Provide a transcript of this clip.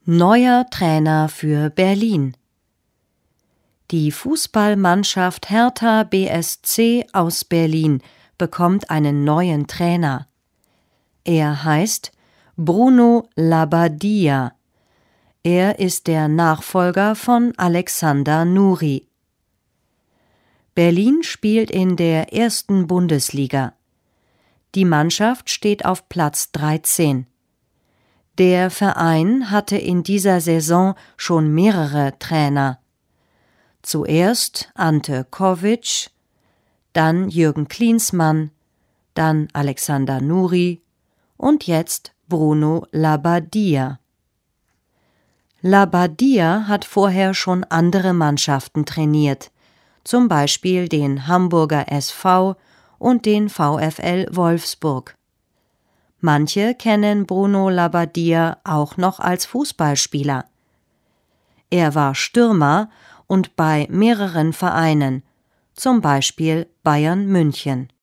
Neuer Trainer für Berlin. Die Fußballmannschaft Hertha BSC aus Berlin bekommt einen neuen Trainer. Er heißt Bruno Labbadia. Er ist der Nachfolger von Alexander Nuri. Berlin spielt in der 1. Bundesliga. Die Mannschaft steht auf Platz 13. Der Verein hatte in dieser Saison schon mehrere Trainer. Zuerst Ante Czovic, dann Jürgen Klinsmann, dann Alexander Nuri und jetzt Bruno Labbadia. Labbadia hat vorher schon andere Mannschaften trainiert, zum Beispiel den Hamburger SV und den VfL Wolfsburg. Manche kennen Bruno Labbadia auch noch als Fußballspieler. Er war Stürmer und bei mehreren Vereinen, zum Beispiel Bayern München.